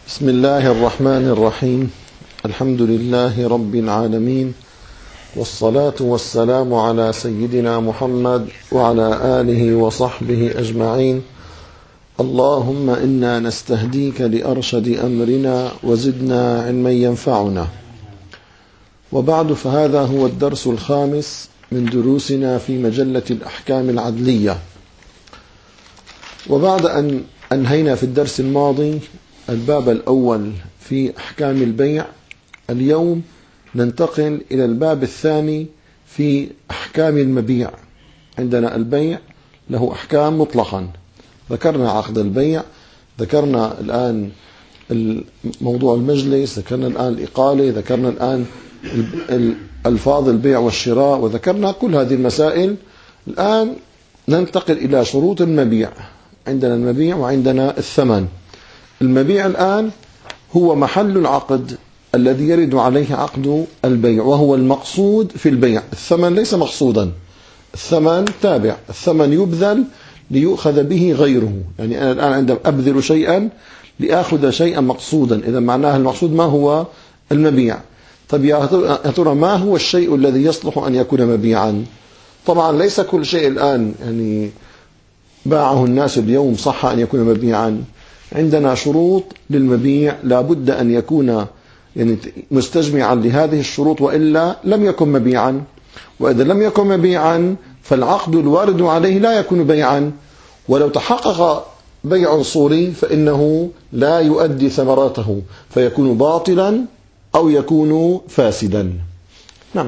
بسم الله الرحمن الرحيم. الحمد لله رب العالمين، والصلاة والسلام على سيدنا محمد وعلى آله وصحبه أجمعين. اللهم إنا نستهديك لأرشد أمرنا وزدنا علما ينفعنا. وبعد، فهذا هو الدرس الخامس من دروسنا في مجلة الأحكام العدلية. وبعد أن أنهينا في الدرس الماضي الباب الأول في أحكام البيع، اليوم ننتقل إلى الباب الثاني في أحكام المبيع. عندنا البيع له أحكام مطلقا، ذكرنا عقد البيع، ذكرنا الآن موضوع المجلس، ذكرنا الآن الإقالة، ذكرنا الآن ألفاظ البيع والشراء، وذكرنا كل هذه المسائل. الآن ننتقل إلى شروط المبيع. عندنا المبيع وعندنا الثمن. المبيع الآن هو محل العقد الذي يرد عليه عقد البيع، وهو المقصود في البيع. الثمن ليس مقصودا، الثمن تابع، الثمن يبذل ليؤخذ به غيره. يعني أنا الآن عندما أبذل شيئا لأخذ شيئا مقصودا، إذا معناه المقصود ما هو المبيع. طب يا ترى ما هو الشيء الذي يصلح أن يكون مبيعا؟ طبعا ليس كل شيء الآن يعني باعه الناس اليوم صح أن يكون مبيعا. عندنا شروط للمبيع لا بد أن يكون يعني مستجمعا لهذه الشروط، وإلا لم يكن مبيعا. وإذا لم يكن مبيعا فالعقد الوارد عليه لا يكون بيعا، ولو تحقق بيع صوري فإنه لا يؤدي ثمراته، فيكون باطلا أو يكون فاسدا. نعم.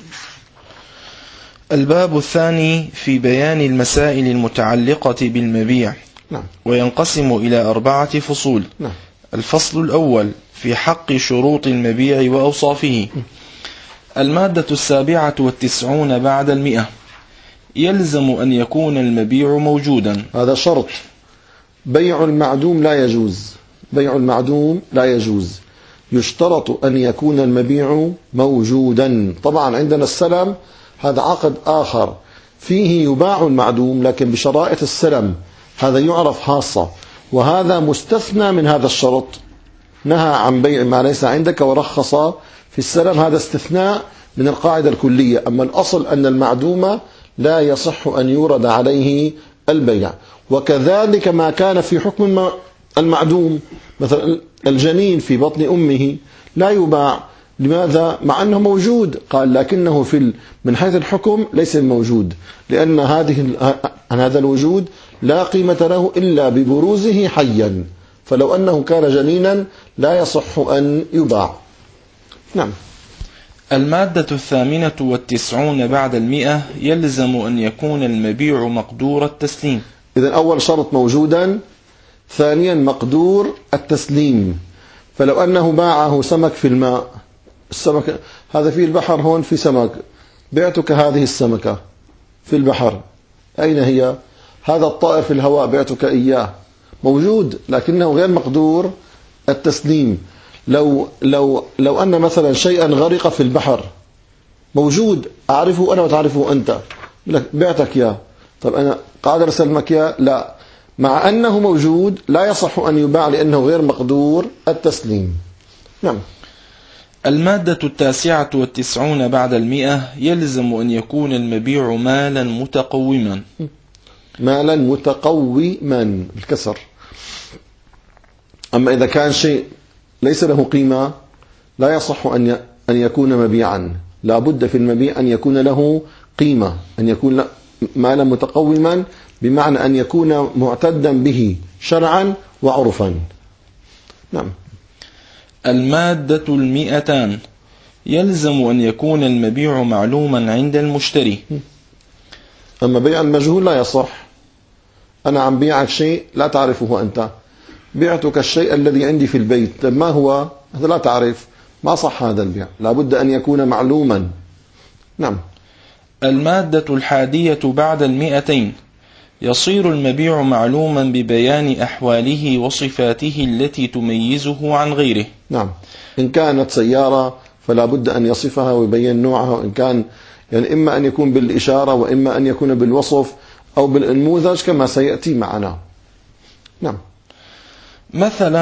الباب الثاني في بيان المسائل المتعلقة بالمبيع. نعم. وينقسم إلى 4 فصول. نعم. الفصل الأول في حق شروط المبيع وأوصافه. المادة 97 بعد 100. يلزم أن يكون المبيع موجودا. هذا شرط. بيع المعدوم لا يجوز، بيع المعدوم لا يجوز. يشترط أن يكون المبيع موجودا. طبعا عندنا السلم، هذا عقد آخر فيه يباع المعدوم لكن بشرائط السلم، هذا يعرف خاصة، وهذا مستثنى من هذا الشرط. نهى عن بيع ما ليس عندك ورخص في السلم، هذا استثناء من القاعدة الكلية. أما الأصل أن المعدوم لا يصح أن يورد عليه البيع. وكذلك ما كان في حكم المعدوم، مثلا الجنين في بطن أمه لا يباع. لماذا؟ مع أنه موجود. قال لكنه من حيث الحكم ليس موجود، لأن هذا الوجود لا قيمة له إلا ببروزه حيا، فلو أنه كان جنينا لا يصح أن يباع. نعم. المادة 98 بعد 100. يلزم أن يكون المبيع مقدور التسليم. إذن أول شرط موجودا، ثانيا مقدور التسليم. فلو أنه باعه سمك في الماء، السمك هذا في البحر، هون في سمك، بعتك هذه السمكة في البحر، أين هي؟ هذا الطائر في الهواء بعتك إياه، موجود لكنه غير مقدور التسليم. لو أن مثلا شيئا غرق في البحر، موجود، أعرفه أنا وتعرفه أنت، بعتك يا، طب أنا قادر أسلمك يا؟ لا، مع أنه موجود لا يصح أن يباع لأنه غير مقدور التسليم. نعم. المادة 99 بعد 100. يلزم أن يكون المبيع مالا متقوما. مالا متقوما بالكسر. أما إذا كان شيء ليس له قيمة لا يصح أن يكون مبيعا. لا بد في المبيع أن يكون له قيمة، أن يكون مالا متقوما، بمعنى أن يكون معتدا به شرعا وعرفا. نعم. المادة 200. يلزم أن يكون المبيع معلوما عند المشتري. أما بيع المجهول لا يصح. أنا عم بيعك شيء لا تعرفه أنت، بعتك الشيء الذي عندي في البيت، ما هو؟ هذا لا تعرف، ما صح هذا البيع، لا بد أن يكون معلوما. نعم. المادة 100 بعد 200. يصير المبيع معلوما ببيان أحواله وصفاته التي تميزه عن غيره. نعم. إن كانت سيارة فلا بد أن يصفها ويبين نوعها، وإن كان يعني إما أن يكون بالإشارة وإما أن يكون بالوصف أو بالنموذج كما سيأتي معنا. نعم. مثلا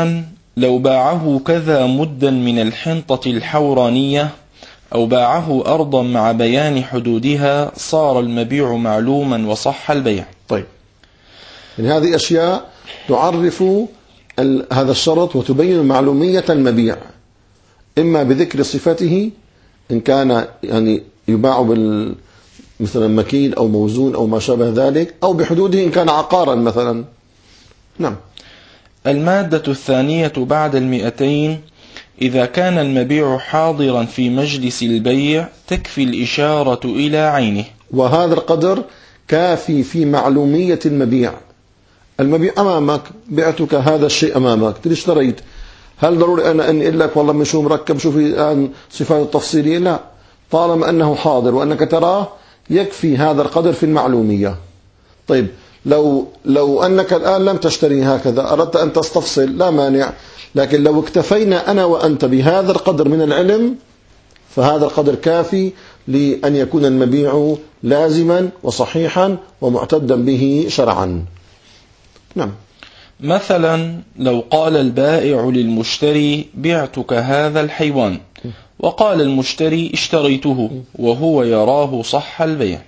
لو باعه كذا مدا من الحنطة الحورانية أو باعه أرضا مع بيان حدودها صار المبيع معلوما وصح البيع. طيب، يعني هذه أشياء تعرف هذا الشرط وتبين معلومية المبيع، إما بذكر صفته إن كان يعني يباع مثلا مكيل أو موزون أو ما شابه ذلك، أو بحدوده إن كان عقارا مثلا. نعم. المادة الثانية بعد 200: إذا كان المبيع حاضرا في مجلس البيع تكفي الإشارة إلى عينه، وهذا القدر كافي في معلومية المبيع. المبيع أمامك، بعتك هذا الشيء أمامك، اشتريت، هل ضروري أنا أن أقول لك والله من شو مركب، شو في الآن صفات التفصيلية؟ لا، طالما أنه حاضر وأنك تراه يكفي هذا القدر في المعلومية. طيب، لو أنك الآن لم تشتري هكذا، أردت أن تستفصل، لا مانع، لكن لو اكتفينا أنا وأنت بهذا القدر من العلم فهذا القدر كافي لأن يكون المبيع لازما وصحيحا ومعتدا به شرعا. نعم. مثلا لو قال البائع للمشتري: بعتك هذا الحيوان، وقال المشتري: اشتريته، وهو يراه صح البيع.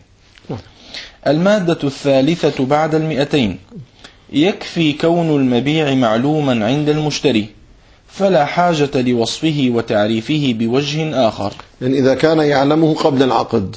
المادة الثالثة بعد 200: يكفي كون المبيع معلوما عند المشتري، فلا حاجة لوصفه وتعريفه بوجه آخر. يعني إذا كان يعلمه قبل العقد،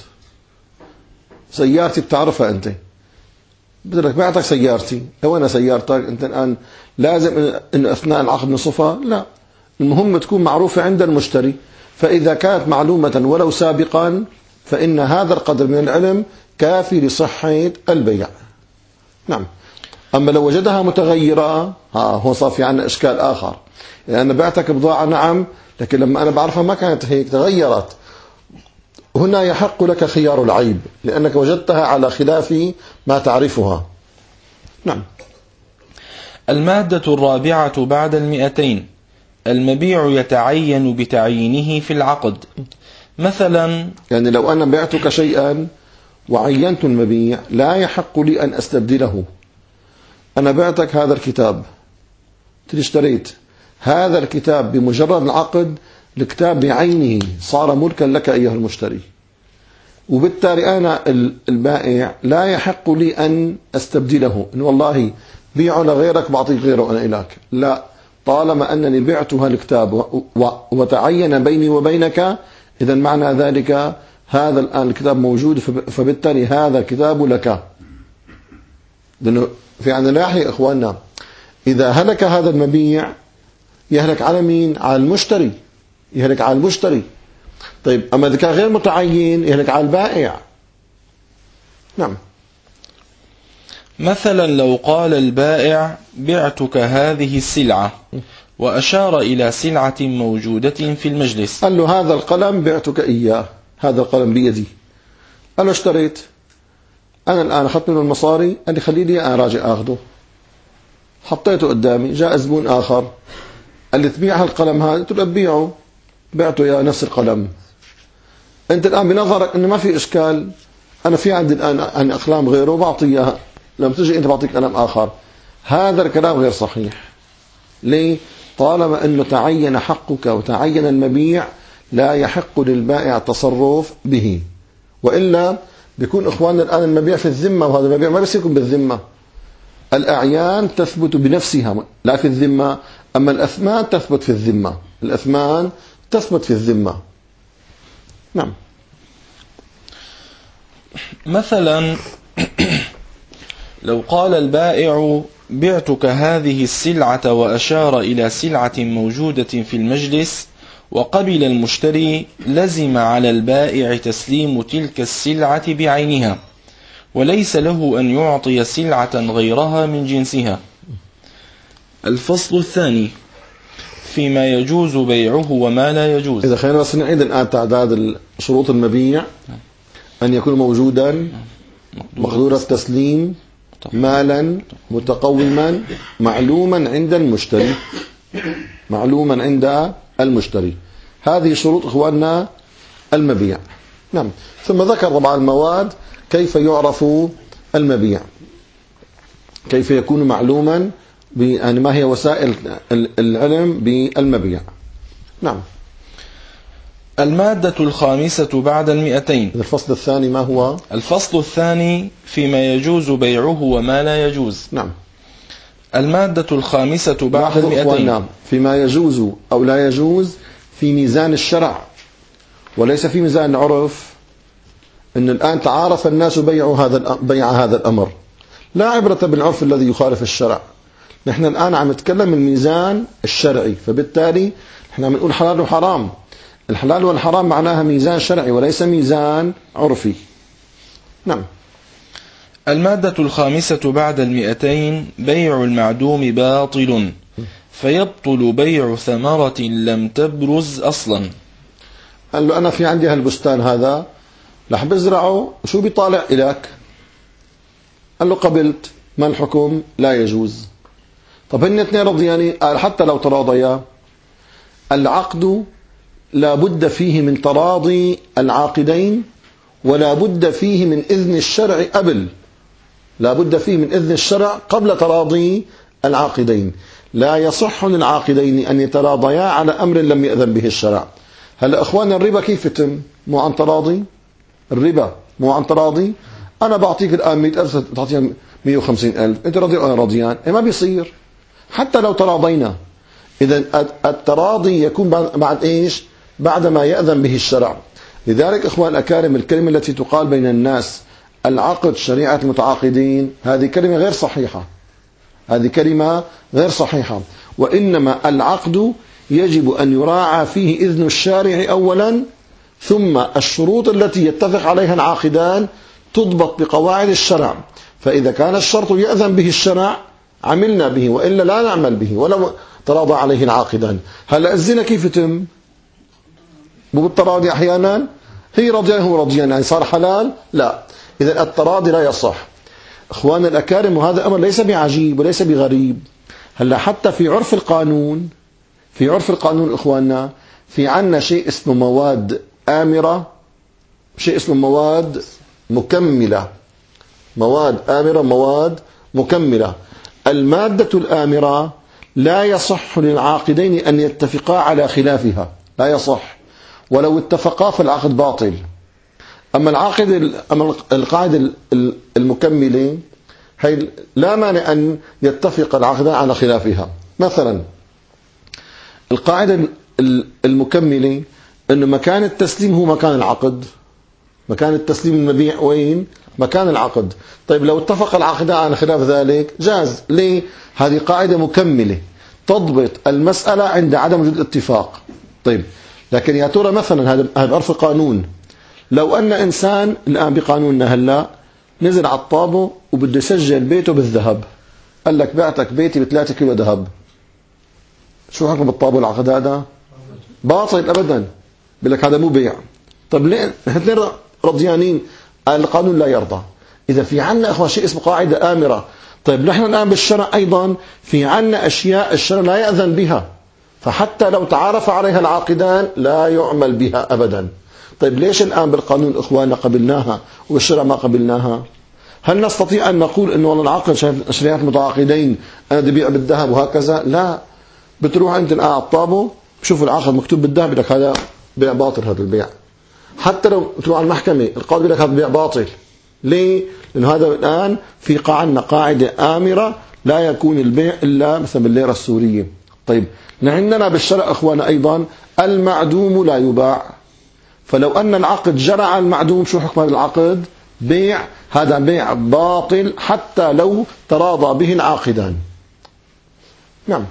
سيارتي بتعرفها أنت، بدك بعتك سيارتي، لو أنا سيارتك أنت الآن لازم إن أثناء العقد نصفها؟ لا، المهم تكون معروفة عند المشتري. فإذا كانت معلومة ولو سابقا فإن هذا القدر من العلم كافي لصحة البيع. نعم. أما لو وجدها متغيرة هو صار في عنا إشكال آخر، يعني أنا بعتك بضاعة نعم، لكن لما أنا بعرفها ما كانت هيك، تغيرت، هنا يحق لك خيار العيب لأنك وجدتها على خلاف ما تعرفها. نعم. المادة الرابعة بعد 200: المبيع يتعين بتعيينه في العقد. مثلا يعني لو أنا بعتك شيئا وعينت المبيع لا يحق لي أن أستبدله. أنا بعتك هذا الكتاب، اشتريت هذا الكتاب، بمجرد العقد الكتاب بعينه صار ملكا لك أيها المشتري، وبالتالي أنا البائع لا يحق لي أن أستبدله، إن والله بيعه لغيرك بعطيك غيره أنا إليك، لا، طالما أنني بعتها الكتاب وتعين بيني وبينك، إذا معنى ذلك هذا الآن الكتاب موجود، فبالتالي هذا الكتاب لك. لأنه في عندنا ناحية إخواننا، إذا هلك هذا المبيع يهلك على مين؟ على المشتري، يهلك على المشتري. طيب، أما إذا كان غير متعين يهلك على البائع. نعم. مثلا لو قال البائع: بعتك هذه السلعة، وأشار إلى سلعة موجودة في المجلس، قال له هذا القلم بعتك إياه، هذا القلم بيدي، أنا اشتريت، أنا الآن أخذت منه المصاري، قال لي خلي لي أنا راجع أخذه، حطيته قدامي، جاء زبون آخر قال لي تبيع هالقلم هذا، قلت له أبيعه، بعته يا نفس القلم. أنت الآن بنظرك أنه ما في إشكال، أنا في عندي الآن عن أقلام غيره بعطي إياها، لما تجي أنت بعطيك قلم آخر، هذا الكلام غير صحيح. ليه؟ طالما أنه تعين حقك وتعين المبيع لا يحق للبائع التصرف به، وإلا بيكون إخواننا الآن المبيع في الذمة، وهذا المبيع ما بس يكون بالذمة. الأعيان تثبت بنفسها لا في الذمة، أما الأثمان تثبت في الذمة، الأثمان تثبت في الذمة. نعم. مثلا لو قال البائع: بعتك هذه السلعة، وأشار إلى سلعة موجودة في المجلس، وقبل المشتري، لزم على البائع تسليم تلك السلعة بعينها، وليس له أن يعطي سلعة غيرها من جنسها. الفصل الثاني فيما يجوز بيعه وما لا يجوز. إذا خلينا بس نعيد الآن تعداد شروط المبيع: أن يكون موجودا، مقدور التسليم، مالا، متقوما، معلوما عند المشتري، معلوما عند المشتري. هذه شروط إخواننا المبيع. نعم. ثم ذكر طبعا المواد كيف يعرف المبيع، كيف يكون معلوما يعني ما هي وسائل العلم بالمبيع. نعم. المادة الخامسة بعد 200. الفصل الثاني ما هو؟ الفصل الثاني فيما يجوز بيعه وما لا يجوز. نعم. المادة الخامسة بعد 200. فيما يجوز أو لا يجوز في ميزان الشرع وليس في ميزان العرف. إن الآن تعارف الناس بيع هذا الأمر، لا عبرة بالعرف الذي يخالف الشرع. نحن الآن عم نتكلم الميزان الشرعي، فبالتالي نحن عم نقول حلال وحرام. الحلال والحرام معناها ميزان شرعي وليس ميزان عرفي. نعم. المادة الخامسة بعد 200. بيع المعدوم باطل، فيبطل بيع ثمرة لم تبرز أصلا. قال له أنا في عندي هالبستان هذا رح بزرعه، شو بيطالع إليك؟ قال له قبلت. ما الحكم؟ لا يجوز. طب هن اثنين رضيانين؟ قال حتى لو تراضيا، العقد لا بد فيه من تراضي العاقدين ولا بد فيه من إذن الشرع قبل. لا بد فيه من إذن الشرع قبل تراضي العاقدين. لا يصح للعاقدين أن يتراضيا على أمر لم يأذن به الشرع. هلا إخواننا الربا كيف يتم؟ مو عن تراضي؟ الربا مو عن تراضي؟ أنا بعطيك الآن 100,000 تعطيها 150,000، أنت راضي وأنا راضيان؟ ما بيصير حتى لو تراضينا. إذن التراضي يكون بعد إيش؟ بعد ما يأذن به الشرع. لذلك إخوان الأكارم، الكلمة التي تقال بين الناس العقد شريعة المتعاقدين، هذه كلمة غير صحيحة. هذه كلمة غير صحيحة. وإنما العقد يجب أن يراعى فيه إذن الشارع أولا، ثم الشروط التي يتفق عليها العاقدان تضبط بقواعد الشرع. فإذا كان الشرط يأذن به الشرع عملنا به، وإلا لا نعمل به ولو تراضى عليه العاقدان. هلأ الزنا كيف يتم؟ مو بالتراضي أحيانا؟ هي رضيان هو رضيان، يعني صار حلال؟ لا. إذا التراضي لا يصح. إخوان الأكارم، وهذا أمر ليس بعجيب وليس بغريب. هلا حتى في عرف القانون، إخواننا، في عنا شيء اسمه مواد آمرة، شيء اسمه مواد مكملة. مواد آمرة، مواد مكملة. المادة الآمرة لا يصح للعاقدين أن يتفقا على خلافها، لا يصح. ولو اتفقا فالعقد باطل. أما القاعدة المكملة هي لا مانع أن يتفق العقدان على خلافها. مثلا القاعدة المكملة أنه مكان التسليم هو مكان العقد. مكان التسليم المبيع وين؟ مكان العقد. طيب لو اتفق العقدان على خلاف ذلك جاز. ليه؟ هذه قاعدة مكملة تضبط المسألة عند عدم وجود اتفاق. طيب لكن يا ترى مثلا هذا عرف القانون، لو أن إنسان الآن بقانوننا هلا نزل على الطابو وبده يسجل بيته بالذهب، قال لك بعتك بيتي ب3 كيلو ذهب، شو حكم بالطابو العقد هذا؟ باطل أبدا. بيقول لك هذا مو بيع. طب ليه؟ اثنين رضيانين، القانون لا يرضى. إذا في عنا أخوة شيء اسمه قاعدة آمرة. طيب نحن الآن بالشرع أيضا في عنا أشياء الشرع لا يأذن بها، فحتى لو تعارف عليها العاقدان لا يعمل بها أبدا. طيب ليش الآن بالقانون إخواننا قبلناها وبالشرع ما قبلناها؟ هل نستطيع أن نقول أنه والله العقد شريعة متعاقدين أنا بدي بيع بالذهب وهكذا؟ لا. بتروح أنت الآن على الطابو بشوف العقد مكتوب بالذهب، بدك هذا بيع باطل. هذا البيع حتى لو تروح على المحكمة القاضي لك هذا بيع باطل. ليه؟ لأنه هذا الآن في عندنا قاعدة آمرة لا يكون البيع إلا مثلا بالليرة السورية. طيب عندنا بالشرع إخوانا أيضا المعدوم لا يباع. فلو أن العقد جرى على المعدوم، شو حكم هذا العقد؟ بيع. هذا بيع باطل حتى لو تراضى به العاقدان. نعم.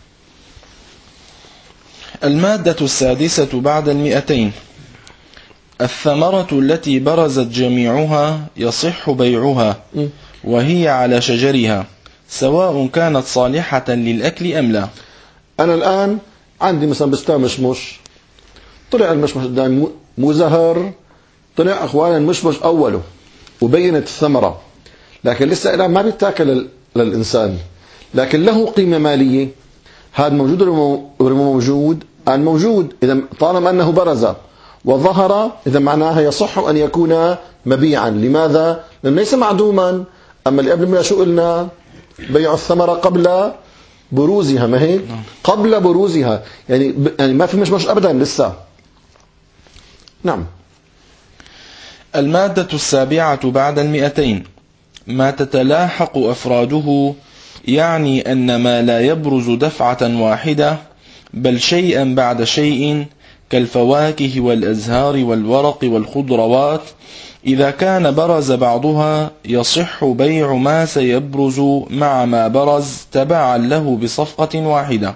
المادة السادسة بعد 200. الثمرة التي برزت جميعها يصح بيعها وهي على شجرها، سواء كانت صالحة للأكل أم لا. أنا الآن عندي مثلا بستان مشمش، طلع المشمش قدامي مو زهر، طلع أخوانا المشمش أوله وبينت الثمرة، لكن لسه الآن ما بيتاكل للإنسان، لكن له قيمة مالية. هذا موجود ولا موجود؟ الآن موجود. إذا طالما أنه برز وظهر، إذا معناها يصح أن يكون مبيعا. لماذا؟ لأنه ليس معدوما. أما اللي قبل ما شو قلنا؟ بيع الثمرة قبل بروزها، ما هيك؟ قبل بروزها، يعني ما في مش أبدا لسه. نعم. المادة السابعة بعد 200 ما تتلاحق أفراده، يعني أن ما لا يبرز دفعة واحدة بل شيئا بعد شيء، كالفواكه والأزهار والورق والخضروات، إذا كان برز بعضها يصح بيع ما سيبرز مع ما برز تبعا له بصفقة واحدة.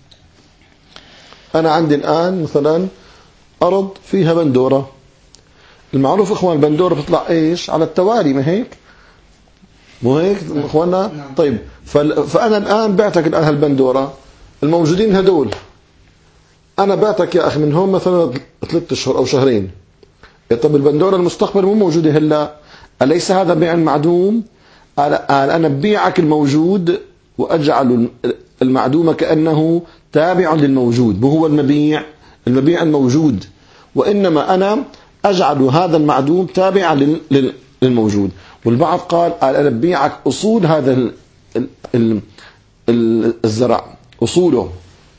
أنا عندي الآن مثلا أرض فيها بندورة، المعروف إخوان البندورة بتطلع إيش على التوالي، ما هيك؟ مو هيك إخواننا؟ طيب فأنا الآن بعتك الآن هالبندورة الموجودين هدول، أنا بعتك يا أخي من هون مثلا 3 أشهر أو شهرين. طب البندورة المستقبل مو موجودة هلا، أليس هذا بيع معدوم؟ أنا ببيعك الموجود وأجعل المعدوم كأنه تابع للموجود، مو هو المبيع الموجود، وإنما أنا أجعل هذا المعدوم تابعا للموجود. والبعض قال أنا ببيعك أصول هذا الزرع، أصوله،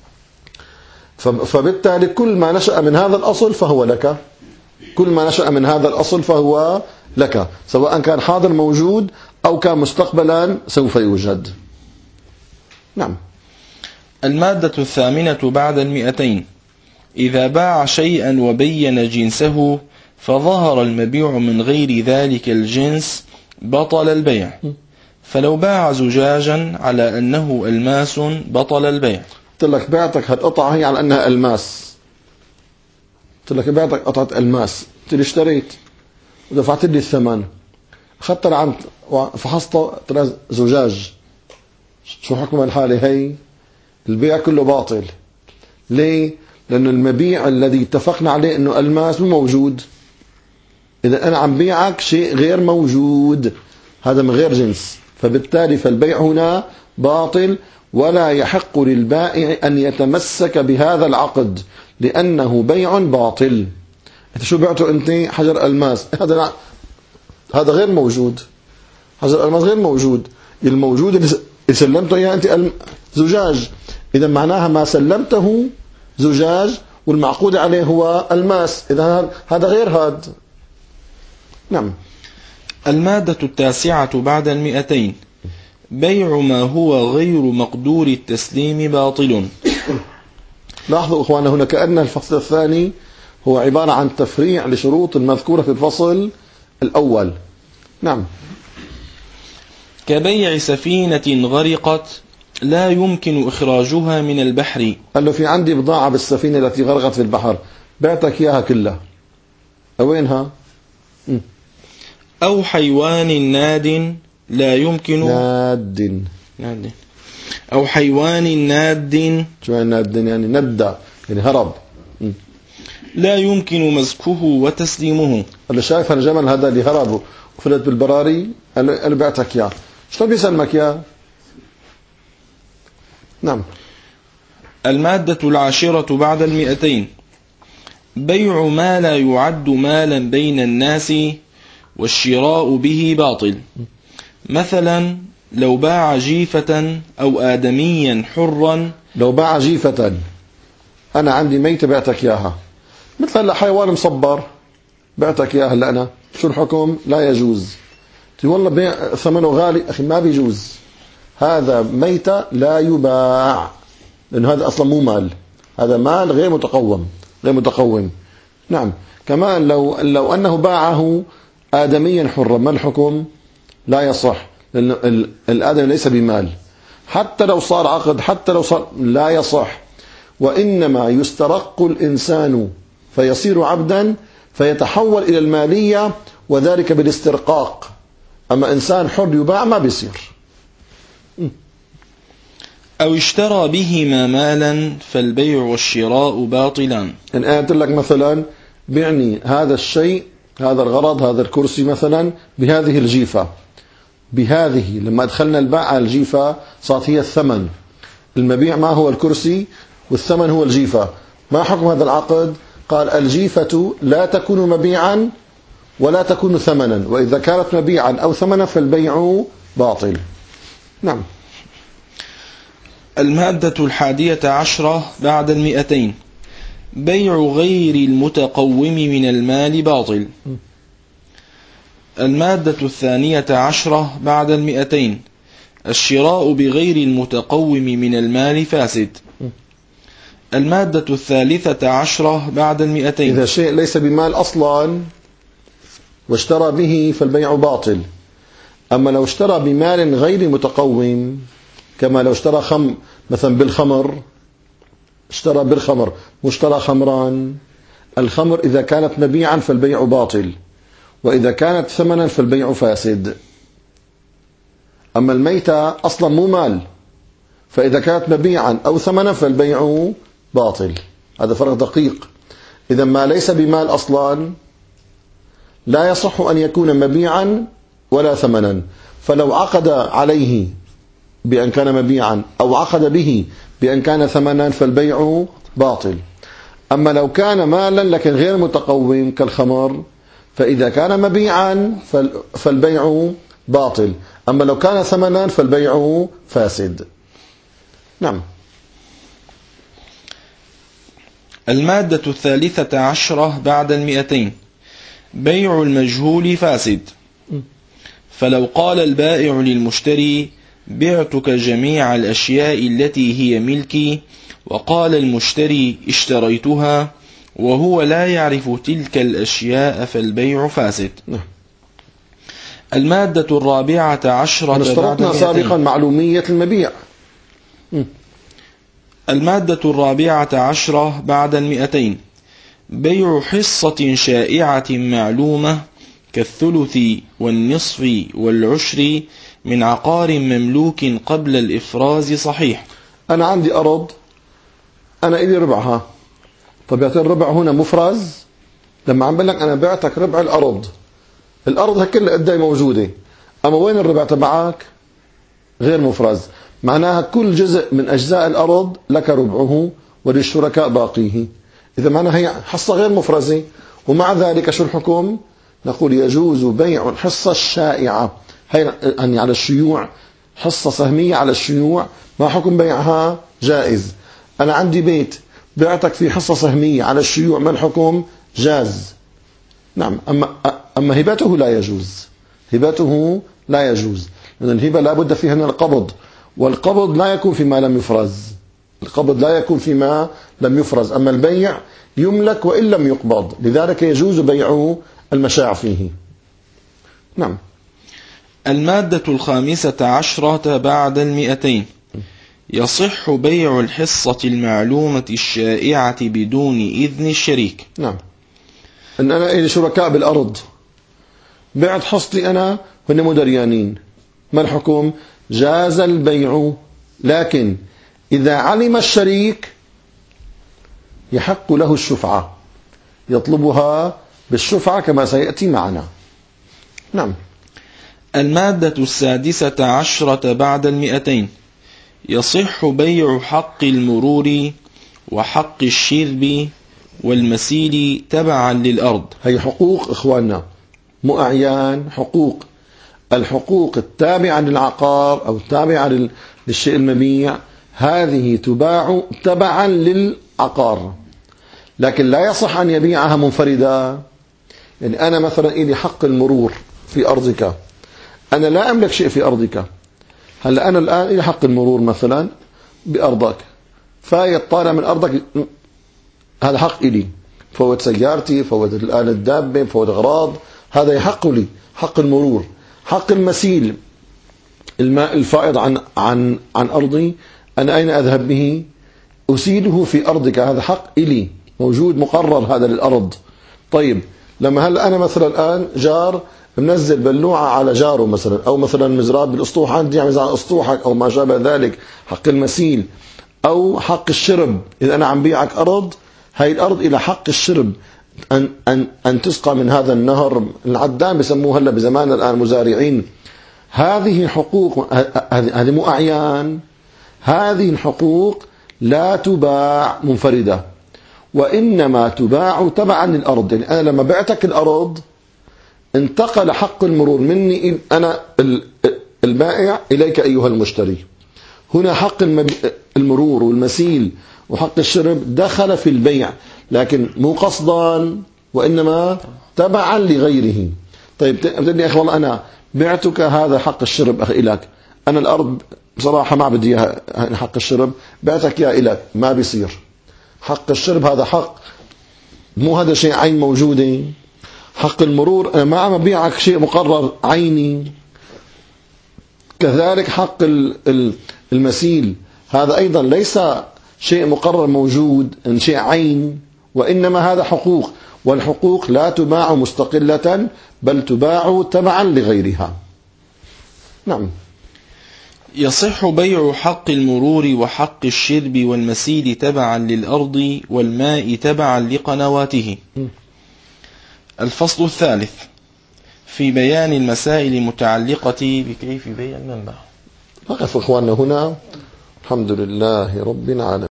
فبالتالي كل ما نشأ من هذا الأصل فهو لك، كل ما نشأ من هذا الأصل فهو لك، سواء كان حاضر موجود أو كان مستقبلا سوف يوجد. نعم. المادة الثامنة بعد 200 إذا باع شيئا وبين جنسه فظهر المبيع من غير ذلك الجنس بطل البيع. فلو باع زجاجا على أنه ألماس بطل البيع. قلت لك بعتك هالقطعة هي على أنها ألماس، قلت لك بعتك قطعة ألماس، قلت لي اشتريت ودفعت لي الثمن، أخذت العمد وفحصت طلع زجاج، شو حكم الحالة هي؟ البيع كله باطل. ليه؟ لأن المبيع الذي اتفقنا عليه أنه ألماس مو موجود، إذا أنا عم بيعك شيء غير موجود، هذا من غير جنس، فبالتالي فالبيع هنا باطل، ولا يحق للبائع أن يتمسك بهذا العقد لأنه بيع باطل. أنت شو بعته؟ أنت حجر ألماس، هذا غير موجود، حجر ألماس غير موجود، الموجود اللي سلمته إياه أنت زجاج، إذا معناها ما سلمته زجاج والمعقود عليه هو ألماس، إذا هذا غير هذا. نعم. المادة التاسعة بعد 200 بيع ما هو غير مقدور التسليم باطل. لاحظوا إخوانا هنا كأن الفصل الثاني هو عبارة عن تفريع لشروط المذكورة في الفصل الأول. نعم. كبيع سفينة غرقت لا يمكن إخراجها من البحر. قال له في عندي بضاعة بالسفينة التي غرقت في البحر، بعتك إياها كلها، وينها؟ أو حيوان ناد لا يمكن ناد أو حيوان ناد. شو يعني ناد؟ يعني ندى، يعني هرب. لا يمكن مزكه وتسليمه. قال له شايف الجمل هذا اللي هرب وفلت بالبراري، قال له بعتك إياه، شلون بيسلمك إياه؟ نعم. المادة العاشرة بعد 200 بيع ما لا يعد مالا بين الناس والشراء به باطل. مثلا لو باع جيفة أو آدميا حرا. لو باع جيفة، أنا عندي ميتة بعتك إياها، مثل حيوان مصبر بعتك إياها هلا، أنا شو الحكم؟ لا يجوز. والله بيع ثمنه غالي، أخي ما بيجوز، هذا ميتة لا يباع، لأنه هذا أصلا مو مال، هذا مال غير متقوم. نعم. كمان لو أنه باعه آدميا حرا، ما الحكم؟ لا يصح، لأن الآدم ليس بمال، حتى لو صار عقد، حتى لو صار لا يصح، وإنما يسترق الإنسان فيصير عبدا فيتحول إلى المالية، وذلك بالاسترقاق. أما إنسان حر يباع ما بيصير. أو اشترى بهما مالا فالبيع والشراء باطلان. أنا قلت لك مثلا بعني هذا الشيء، هذا الغرض، هذا الكرسي مثلا بهذه الجيفة، بهذه، لما أدخلنا الباع على الجيفة صارت هي الثمن، المبيع ما هو الكرسي والثمن هو الجيفة. ما حكم هذا العقد؟ قال الجيفة لا تكون مبيعا ولا تكون ثمنا، وإذا كانت مبيعا أو ثمنا فالبيع باطل. نعم. المادة 11 بعد 200 بيع غير المتقوم من المال باطل. المادة 12 بعد 200 الشراء بغير المتقوم من المال فاسد. المادة 13 بعد 200 إذا شيء ليس بمال أصلا واشترى به فالبيع باطل. أما لو اشترى بمال غير متقوم، كما لو اشترى مثلا بالخمر، اشترى بالخمر واشترى خمران، الخمر إذا كانت مبيعا فالبيع باطل، وإذا كانت ثمنا فالبيع فاسد. أما الميتة أصلا مو مال، فإذا كانت مبيعا أو ثمنا فالبيع باطل. هذا فرق دقيق. إذا ما ليس بمال أصلا لا يصح أن يكون مبيعا ولا ثمنا، فلو عقد عليه بأن كان مبيعا أو عقد به بأن كان ثمنا فالبيع باطل. أما لو كان مالا لكن غير متقوم كالخمر، فإذا كان مبيعا فالبيع باطل، أما لو كان ثمنا فالبيع فاسد. نعم. المادة 13 بعد 200 بيع المجهول فاسد. فلو قال البائع للمشتري بعتك جميع الأشياء التي هي ملكي، وقال المشتري اشتريتها، وهو لا يعرف تلك الأشياء، فالبيع فاسد. المادة 14 بعد 200 اشترطنا سابقا معلومية المبيع. المادة 14 بعد 200 بيع حصة شائعة معلومة كالثلث والنصف والعشر من عقار مملوك قبل الإفراز صحيح. أنا عندي أرض، أنا إلي ربعها، طبيعة الربع هنا مفرز. لما عم بقول لك أنا بعتك ربع الأرض، الأرض هكذا قدي موجودة، أما وين الربع تبعك؟ غير مفرز. معناها كل جزء من أجزاء الأرض لك ربعه وللشركاء باقيه. إذا معناها هي حصة غير مفرزة، ومع ذلك شو الحكم؟ نقول يجوز بيع الحصة الشائعة، هي يعني على الشيوع، حصة سهمية على الشيوع، ما حكم بيعها؟ جائز. أنا عندي بيت بعتك في حصة سهمية على الشيوع، ما الحكم؟ جاز. نعم. أما هبته لا يجوز، هبته لا يجوز، لأن الهبة لا بد فيها من القبض، والقبض لا يكون فيما لم يفرز، القبض لا يكون فيما لم يفرز. أما البيع يملك وإن لم يقبض، لذلك يجوز بيع المشاع فيه. نعم. المادة 15 بعد 200 يصح بيع الحصة المعلومة الشائعة بدون إذن الشريك. نعم. إن أنا إلي شركاء بالأرض، بعت حصتي أنا هن مدريانين، ما الحكم؟ جاز البيع، لكن إذا علم الشريك يحق له الشفعة، يطلبها بالشفعة كما سيأتي معنا. نعم. المادة 16 بعد 200 يصح بيع حق المرور وحق الشرب والمسيل تبعا للأرض. هي حقوق إخواننا، مو أعيان، حقوق. الحقوق التابعة للعقار أو التابعة للشيء المبيع هذه تباع تبعا للعقار، لكن لا يصح أن يبيعها منفردة. يعني أنا مثلا إلي حق المرور في أرضك، أنا لا أملك شيء في أرضك، هلا أنا الآن إلي حق المرور مثلا بأرضك، فايت طالع من أرضك، هذا حق إلي، فوت سيارتي، فوت الآن الدابة، فوت أغراض، هذا يحق لي، حق المرور. حق المسيل، الماء الفائض عن أرضي، أنا أين أذهب به؟ أسيله في أرضك، هذا حق إلي، موجود مقرر هذا للأرض. طيب لما هل أنا مثلا الآن جار منزل بلوعة على جاره مثلا، أو مثلا مزراب بالأسطوح عندي يعمل على أسطوحك أو ما شابه ذلك، حق المسيل. أو حق الشرب، إذا أنا عم بيعك أرض، هاي الأرض إلى حق الشرب، أن تسقى من هذا النهر، العدام بسموه هلا بزمان الآن مزارعين. هذه حقوق، هذه مو أعيان، هذه الحقوق لا تباع منفردة، وإنما تباع تبعا للأرض. يعني أنا لما بعتك الأرض انتقل حق المرور مني أنا البائع إليك أيها المشتري، هنا حق المرور والمسيل وحق الشرب دخل في البيع، لكن مو قصدا وإنما تبعا لغيره. طيب بتقول لي يا أخي والله أنا بعتك هذا حق الشرب أخي إلك، أنا الأرض بصراحة ما بدي حق الشرب، بعتك يا إلك، ما بيصير. حق الشرب هذا حق، مو هذا شيء عين موجودة. حق المرور أنا ما عم أبيعك شيء مقرر عيني. كذلك حق المسيل هذا أيضا ليس شيء مقرر موجود، إن شيء عين، وإنما هذا حقوق، والحقوق لا تباع مستقلة بل تباع تبعا لغيرها. نعم. يصح بيع حق المرور وحق الشرب والمسيل تبعا للأرض والماء تبعا لقنواته. الفصل الثالث في بيان المسائل المتعلقة بكيف بيع المنبع. وقف إخواننا هنا. الحمد لله رب العالمين.